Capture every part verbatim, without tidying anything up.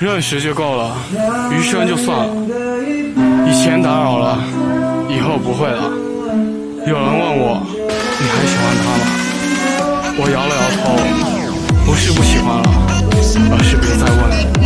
认识就够了，余生就算了。以前打扰了，以后不会了。有人问我，你还喜欢他吗？我摇了摇头，不是不喜欢了，而是别再问了。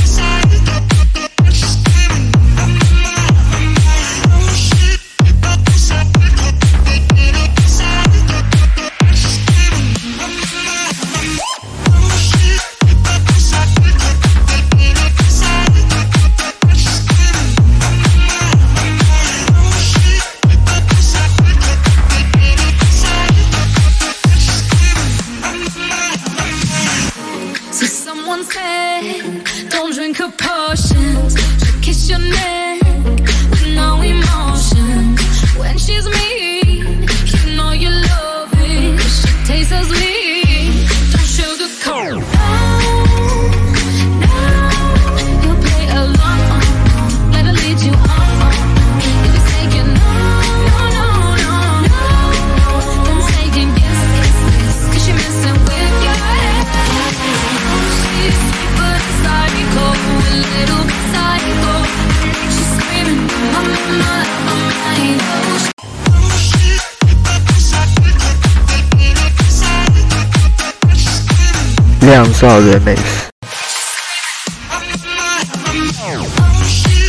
Don't drink her potions. She'll kiss your neck with no emotion. When she's mean, you know you love it. She tastes as sweet. Don't sugarcoat. No, no, you play along. Let her lead you on. If you say you no, no, no, no, no, then saying yes, yes, yes, 'cause she messing with your head. She's but psycho, a little bit psycho. She's screaming, my, my, my, my mind. Oh, 亮少 remix。